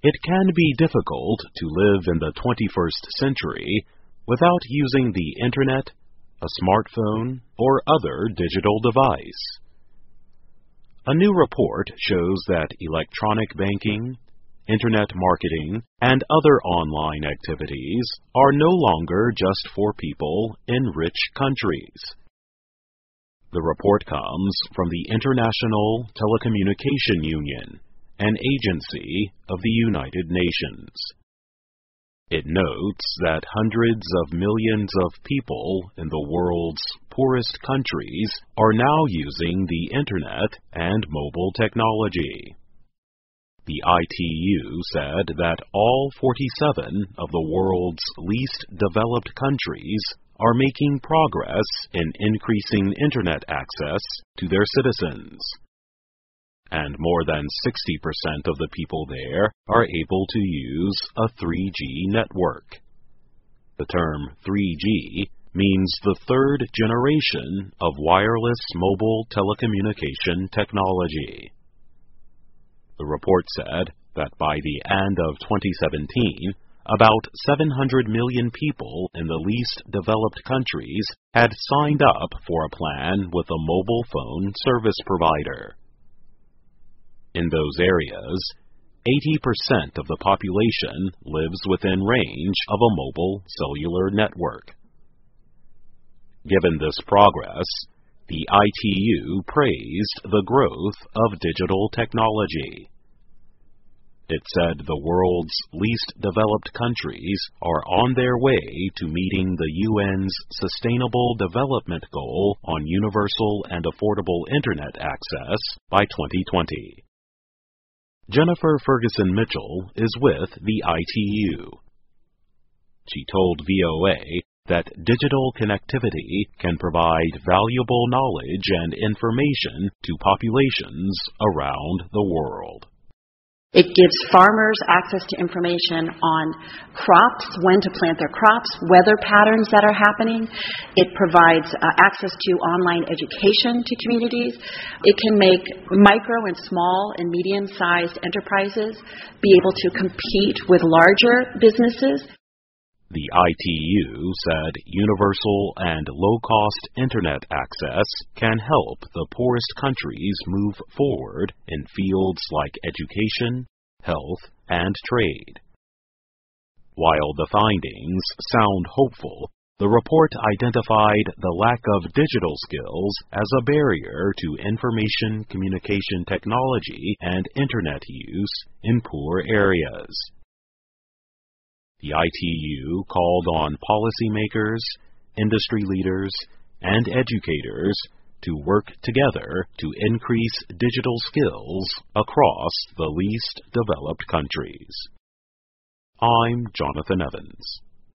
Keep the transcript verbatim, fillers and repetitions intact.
It can be difficult to live in the twenty-first century without using the Internet, a smartphone, or other digital device. A new report shows that electronic banking, Internet marketing, and other online activities are no longer just for people in rich countries. The report comes from the International Telecommunication Union, an agency of the United Nations. It notes that hundreds of millions of people in the world's poorest countries are now using the Internet and mobile technology. The I T U said that all forty-seven of the world's least developed countries are making progress in increasing Internet access to their citizens. And more than sixty percent of the people there are able to use a three G network. The term three G means the third generation of wireless mobile telecommunication technology. The report said that by the end of twenty seventeen, about seven hundred million people in the least developed countries had signed up for a plan with a mobile phone service provider. In those areas, eighty percent of the population lives within range of a mobile cellular network. Given this progress, the I T U praised the growth of digital technology. It said the world's least developed countries are on their way to meeting the U N's Sustainable Development Goal on universal and affordable Internet access by twenty twenty. Jennifer Ferguson Mitchell is with the I T U. She told V O A that digital connectivity can provide valuable knowledge and information to populations around the world. It gives farmers access to information on crops, when to plant their crops, weather patterns that are happening. It provides uh, access to online education to communities. It can make micro and small and medium-sized enterprises be able to compete with larger businesses. The I T U said universal and low-cost Internet access can help the poorest countries move forward in fields like education, health, and trade. While the findings sound hopeful, the report identified the lack of digital skills as a barrier to information communication technology and Internet use in poor areas. The I T U called on policymakers, industry leaders, and educators to work together to increase digital skills across the least developed countries. I'm Jonathan Evans.